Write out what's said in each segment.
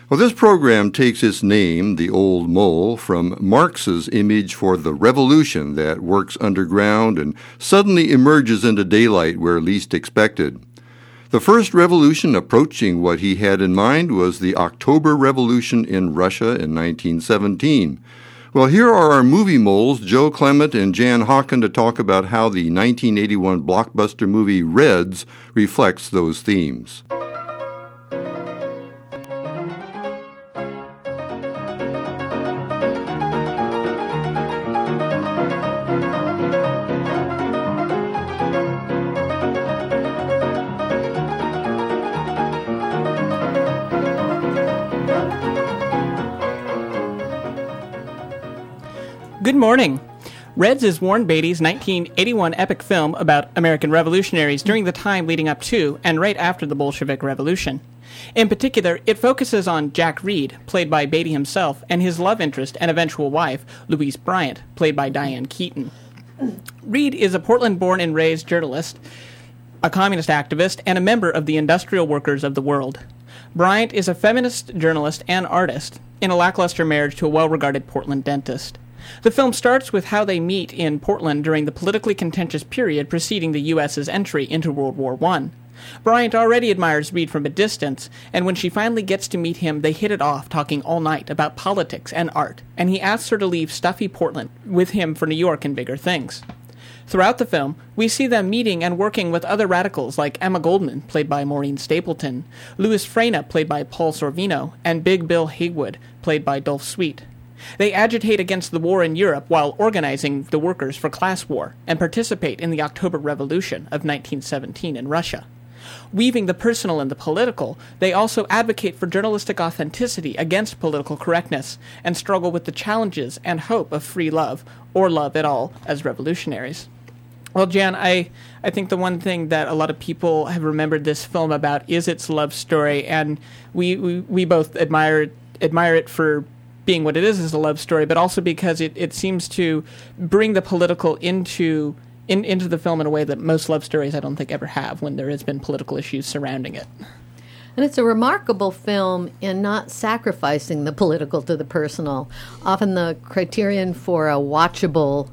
Well, this program takes its name, The Old Mole, from Marx's image for the revolution that works underground and suddenly emerges into daylight where least expected. The first revolution approaching what he had in mind was the October Revolution in Russia in 1917. Well, here are our movie moles, Joe Clement and Jan Hawken, to talk about how the 1981 blockbuster movie Reds reflects those themes. Good morning. Reds is Warren Beatty's 1981 epic film about American revolutionaries during the time leading up to and right after the Bolshevik Revolution. In particular, it focuses on Jack Reed, played by Beatty himself, and his love interest and eventual wife, Louise Bryant, played by Diane Keaton. Reed is a Portland-born and raised journalist, a communist activist, and a member of the Industrial Workers of the World. Bryant is a feminist journalist and artist in a lackluster marriage to a well-regarded Portland dentist. The film starts with how they meet in Portland during the politically contentious period preceding the U.S.'s entry into World War I. Bryant already admires Reed from a distance, and when she finally gets to meet him, they hit it off, talking all night about politics and art, and he asks her to leave stuffy Portland with him for New York and bigger things. Throughout the film, we see them meeting and working with other radicals like Emma Goldman, played by Maureen Stapleton, Louis Freyna, played by Paul Sorvino, and Big Bill Haywood, played by Dolph Sweet. They agitate against the war in Europe while organizing the workers for class war and participate in the October Revolution of 1917 in Russia. Weaving the personal and the political, they also advocate for journalistic authenticity against political correctness and struggle with the challenges and hope of free love, or love at all, as revolutionaries. Well, Jan, I think the one thing that a lot of people have remembered this film about is its love story, and we both admire it for being what it is a love story, but also because it seems to bring the political into the film in a way that most love stories I don't think ever have when there has been political issues surrounding it. And it's a remarkable film in not sacrificing the political to the personal. Often the criterion for a watchable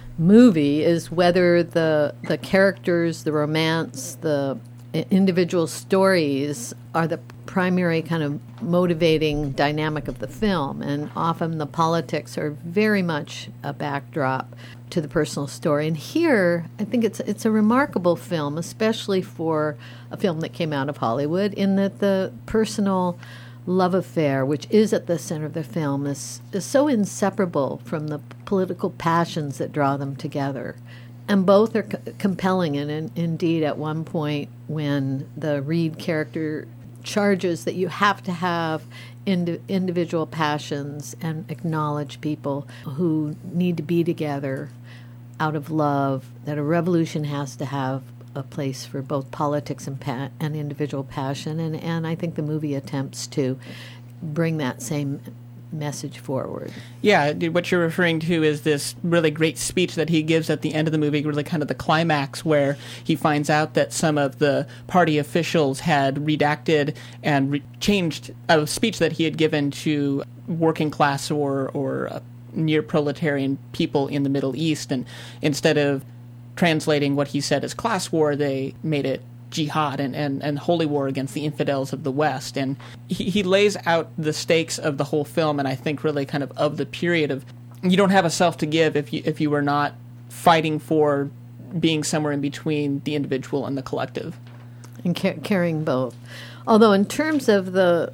movie is whether the characters, the romance, the individual stories are the primary kind of motivating dynamic of the film, and often the politics are very much a backdrop to the personal story. And here, I think it's a remarkable film, especially for a film that came out of Hollywood, in that the personal love affair, which is at the center of the film, is so inseparable from the political passions that draw them together. And both are compelling, and indeed at one point when the Reed character charges that you have to have individual passions and acknowledge people who need to be together out of love, that a revolution has to have a place for both politics and individual passion, and I think the movie attempts to bring that same message forward. Yeah, what you're referring to is this really great speech that he gives at the end of the movie, really kind of the climax, where he finds out that some of the party officials had redacted and changed a speech that he had given to working class or near proletarian people in the Middle East, and instead of translating what he said as class war, they made it jihad and holy war against the infidels of the West. And he lays out the stakes of the whole film, and I think really kind of the period of, you don't have a self to give if you were not fighting for being somewhere in between the individual and the collective. And carrying both. Although in terms of the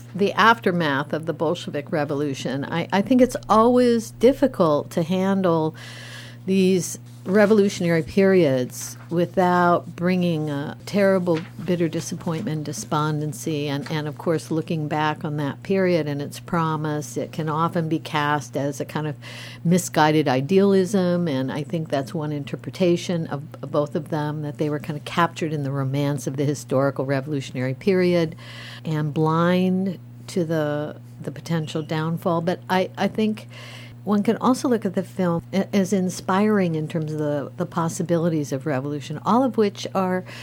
aftermath of the Bolshevik Revolution, I think it's always difficult to handle these revolutionary periods without bringing a terrible, bitter disappointment, despondency, and of course looking back on that period and its promise. It can often be cast as a kind of misguided idealism, and I think that's one interpretation of both of them, that they were kind of captured in the romance of the historical revolutionary period and blind to the potential downfall. But I think one can also look at the film as inspiring in terms of the possibilities of revolution, all of which are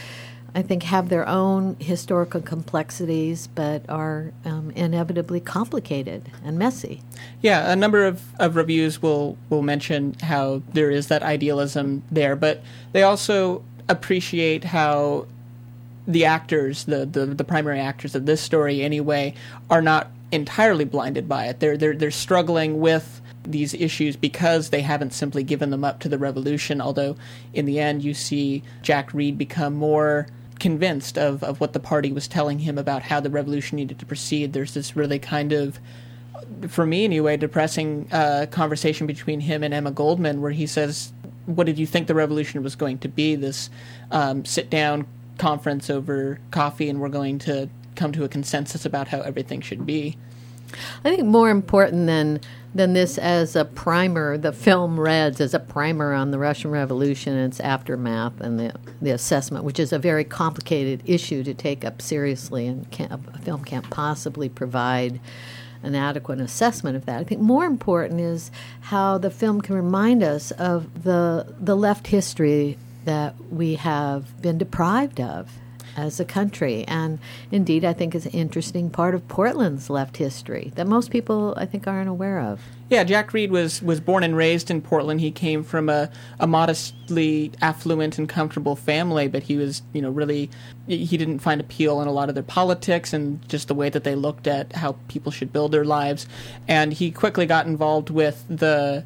I think, have their own historical complexities, but are inevitably complicated and messy. Yeah, a number of reviews will mention how there is that idealism there, but they also appreciate how the actors, the primary actors of this story anyway, are not entirely blinded by it. They're struggling with these issues because they haven't simply given them up to the revolution, although in the end you see Jack Reed become more convinced of what the party was telling him about how the revolution needed to proceed. There's this really kind of, for me anyway, depressing conversation between him and Emma Goldman where he says, what did you think the revolution was going to be? This sit-down conference over coffee and we're going to come to a consensus about how everything should be. I think more important than this as a primer, the film Reds as a primer on the Russian Revolution and its aftermath and the assessment, which is a very complicated issue to take up seriously, and a film can't possibly provide an adequate assessment of that. I think more important is how the film can remind us of the left history that we have been deprived of as a country. And indeed, I think is an interesting part of Portland's left history that most people, I think, aren't aware of. Yeah, Jack Reed was born and raised in Portland. He came from a modestly affluent and comfortable family, but he was, really, he didn't find appeal in a lot of their politics and just the way that they looked at how people should build their lives. And he quickly got involved with the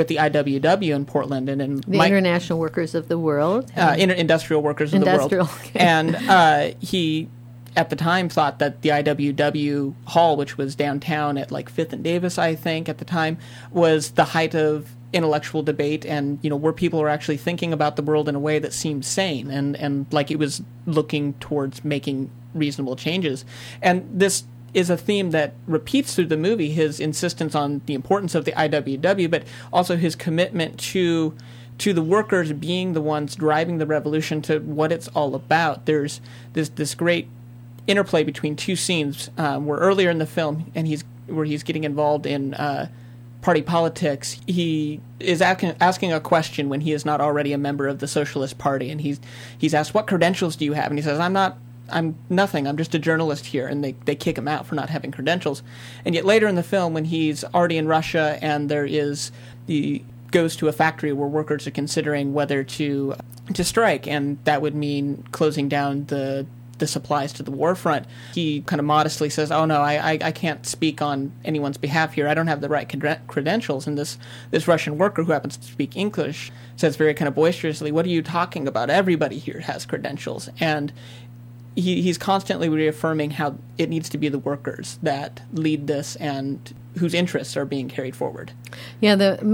IWW in Portland and in International Workers of the World, Industrial Workers of the World, okay. And he at the time thought that the IWW Hall, which was downtown at like 5th and Davis, I think at the time, was the height of intellectual debate and where people were actually thinking about the world in a way that seemed sane and like it was looking towards making reasonable changes. And this is a theme that repeats through the movie, his insistence on the importance of the IWW, but also his commitment to the workers being the ones driving the revolution to what it's all about. There's this great interplay between two scenes where earlier in the film, and he's getting involved in party politics. He is asking a question when he is not already a member of the Socialist Party, and he's asked, "What credentials do you have?" And he says, I'm nothing. I'm just a journalist here. And they kick him out for not having credentials. And yet later in the film, when he's already in Russia and he goes to a factory where workers are considering whether to strike, and that would mean closing down the supplies to the war front, he kind of modestly says, "Oh no, I can't speak on anyone's behalf here. I don't have the right credentials." And this Russian worker who happens to speak English says very kind of boisterously, "What are you talking about? Everybody here has credentials." And he's constantly reaffirming how it needs to be the workers that lead this and whose interests are being carried forward. Yeah,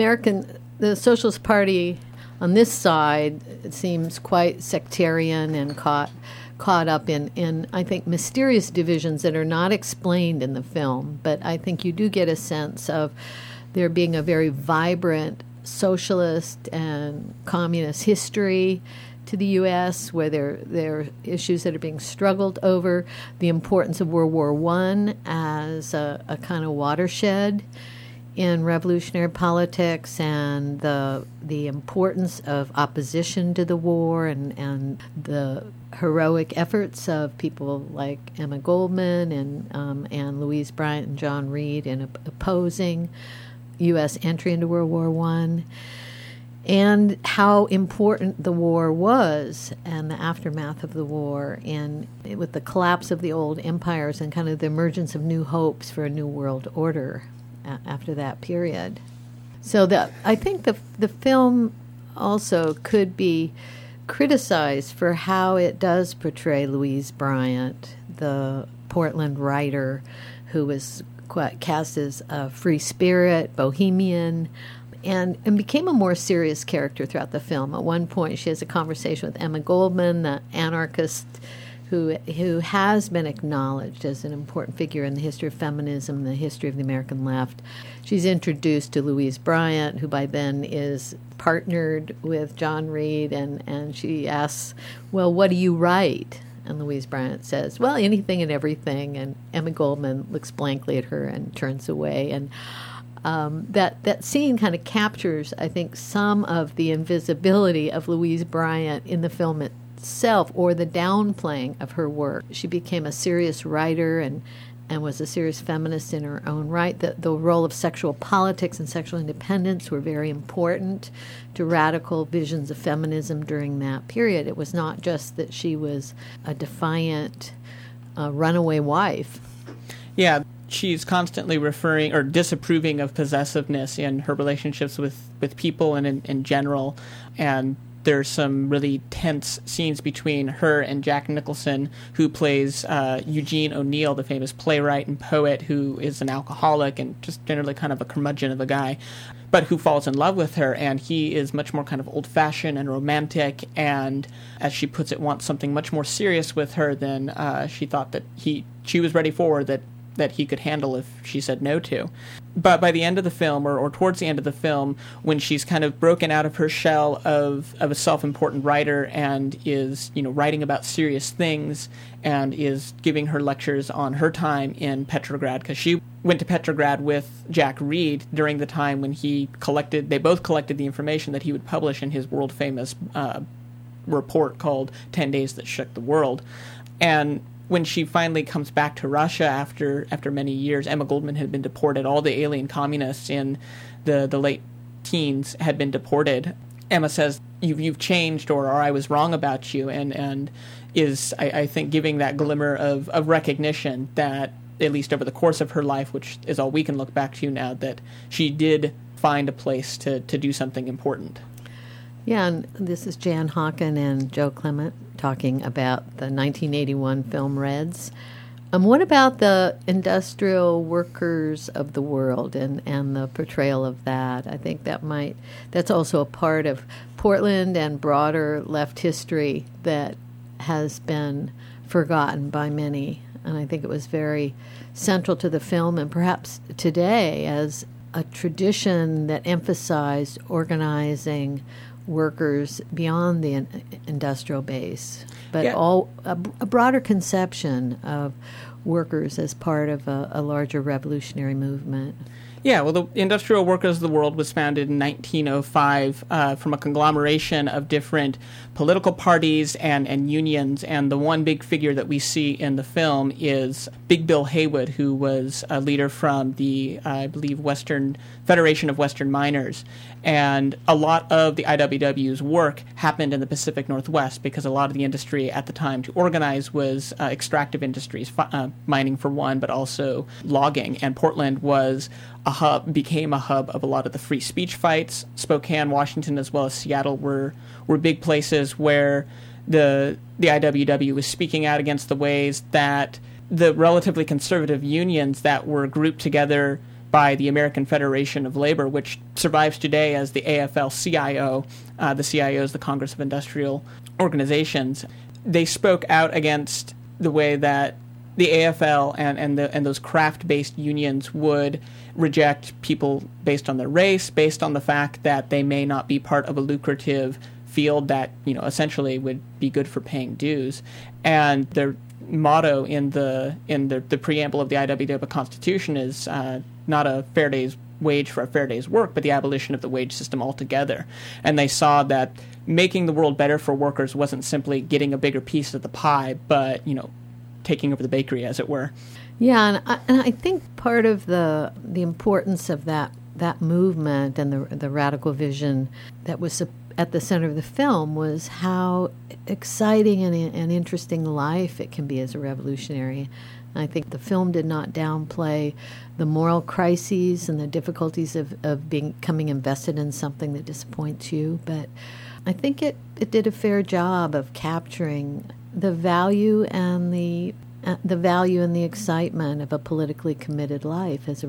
the Socialist Party on this side, it seems quite sectarian and caught up in, I think, mysterious divisions that are not explained in the film. But I think you do get a sense of there being a very vibrant socialist and communist history to the U.S., where there are issues that are being struggled over, the importance of World War I as a kind of watershed in revolutionary politics, and the importance of opposition to the war, and the heroic efforts of people like Emma Goldman and Louise Bryant and John Reed in opposing U.S. entry into World War I. And how important the war was and the aftermath of the war, and with the collapse of the old empires and kind of the emergence of new hopes for a new world order after that period. So I think the film also could be criticized for how it does portray Louise Bryant, the Portland writer who was cast as a free spirit, bohemian, and became a more serious character throughout the film. At one point, she has a conversation with Emma Goldman, the anarchist who has been acknowledged as an important figure in the history of feminism, the history of the American left. She's introduced to Louise Bryant, who by then is partnered with John Reed, and she asks, "Well, what do you write?" And Louise Bryant says, "Well, anything and everything." And Emma Goldman looks blankly at her and turns away. And that scene kind of captures, I think, some of the invisibility of Louise Bryant in the film itself or the downplaying of her work. She became a serious writer and was a serious feminist in her own right. The role of sexual politics and sexual independence were very important to radical visions of feminism during that period. It was not just that she was a defiant runaway wife. Yeah, she's constantly referring or disapproving of possessiveness in her relationships with people and in general. And there's some really tense scenes between her and Jack Nicholson, who plays Eugene O'Neill, the famous playwright and poet who is an alcoholic and just generally kind of a curmudgeon of a guy, but who falls in love with her. And he is much more kind of old-fashioned and romantic, and as she puts it, wants something much more serious with her than she thought that she was ready for, that he could handle if she said no to. But by the end of the film, or towards the end of the film, when she's kind of broken out of her shell of a self-important writer and is, writing about serious things and is giving her lectures on her time in Petrograd, because she went to Petrograd with Jack Reed during the time when they both collected the information that he would publish in his world-famous report called 10 Days That Shook the World. And when she finally comes back to Russia after many years, Emma Goldman had been deported. All the alien communists in the late teens had been deported. Emma says, you've changed, or I was wrong about you, and is, I think, giving that glimmer of recognition that, at least over the course of her life, which is all we can look back to now, that she did find a place to do something important. Yeah, and this is Jan Hawken and Joe Clement talking about the 1981 film Reds. What about the industrial workers of the world and the portrayal of that? I think that's also a part of Portland and broader left history that has been forgotten by many. And I think it was very central to the film, and perhaps today as a tradition that emphasized organizing workers beyond the industrial base, but a broader conception of workers as part of a larger revolutionary movement. Yeah, well, the Industrial Workers of the World was founded in 1905 from a conglomeration of different political parties and unions, and the one big figure that we see in the film is Big Bill Haywood, who was a leader from the, I believe, Federation of Western Miners. And a lot of the IWW's work happened in the Pacific Northwest because a lot of the industry at the time to organize was extractive industries, mining for one, but also logging. And Portland became a hub of a lot of the free speech fights. Spokane, Washington, as well as Seattle were big places where the IWW was speaking out against the ways that the relatively conservative unions that were grouped together by the American Federation of Labor, which survives today as the AFL-CIO. The CIO is the Congress of Industrial Organizations. They spoke out against the way that the AFL and those craft-based unions would reject people based on their race, based on the fact that they may not be part of a lucrative field that essentially would be good for paying dues. And their motto in the preamble of the IWW Constitution is not a fair day's wage for a fair day's work, but the abolition of the wage system altogether. And they saw that making the world better for workers wasn't simply getting a bigger piece of the pie, but taking over the bakery, as it were. Yeah, and I think part of the importance of that movement and the radical vision that was at the center of the film was how exciting and interesting life it can be as a revolutionary. And I think the film did not downplay the moral crises and the difficulties of becoming invested in something that disappoints you, but I think it did a fair job of capturing the value and the excitement of a politically committed life as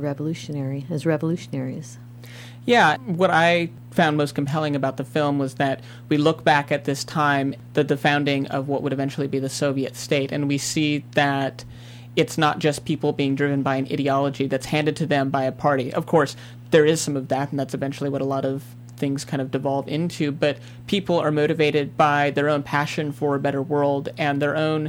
revolutionaries. Yeah, what I found most compelling about the film was that we look back at this time, the founding of what would eventually be the Soviet state, and we see that it's not just people being driven by an ideology that's handed to them by a party. Of course, there is some of that, and that's eventually what a lot of things kind of devolve into, but people are motivated by their own passion for a better world and their own,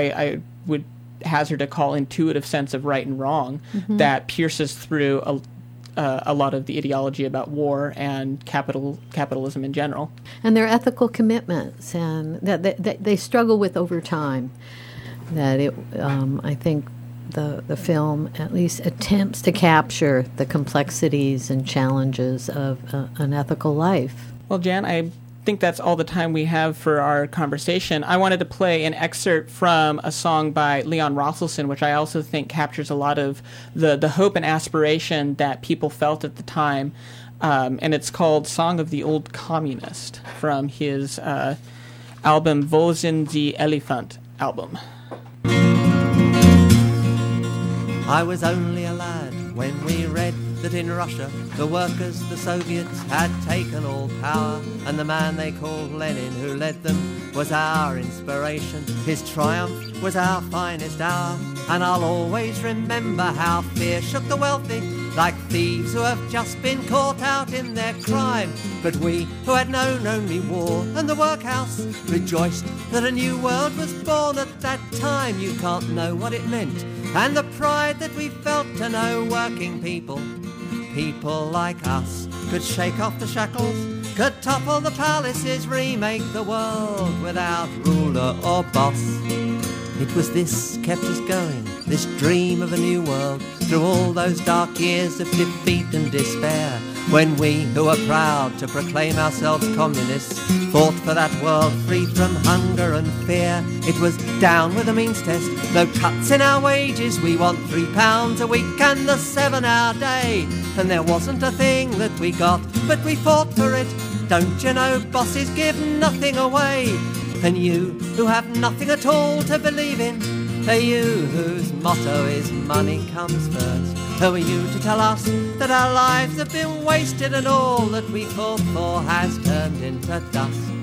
I would hazard to call, intuitive sense of right and wrong that pierces through a lot of the ideology about war and capitalism in general. And their ethical commitments, and that they struggle with over time. That I think the film at least attempts to capture the complexities and challenges of an ethical life. Well, Jan, I think that's all the time we have for our conversation. I wanted to play an excerpt from a song by Leon Rosselson, which I also think captures a lot of the hope and aspiration that people felt at the time. And it's called Song of the Old Communist from his album Wo sind die Elefant album. I was only a lad when we read that in Russia the workers, the Soviets, had taken all power, and the man they called Lenin, who led them, was our inspiration. His triumph was our finest hour, and I'll always remember how fear shook the wealthy, like thieves who have just been caught out in their crime. But we, who had known only war and the workhouse, rejoiced that a new world was born at that time. You can't know what it meant, and the pride that we felt to know working people like us, could shake off the shackles, could topple the palaces, remake the world without ruler or boss. It was this kept us going, this dream of a new world, through all those dark years of defeat and despair, when we, who are proud to proclaim ourselves communists, fought for that world free from hunger and fear. It was down with the means test, no cuts in our wages, we want £3 a week and the 7-hour day. And there wasn't a thing that we got, but we fought for it. Don't you know bosses give nothing away? And you, who have nothing at all to believe in, are you whose motto is money comes first? Who are you to tell us that our lives have been wasted and all that we fought for has turned into dust?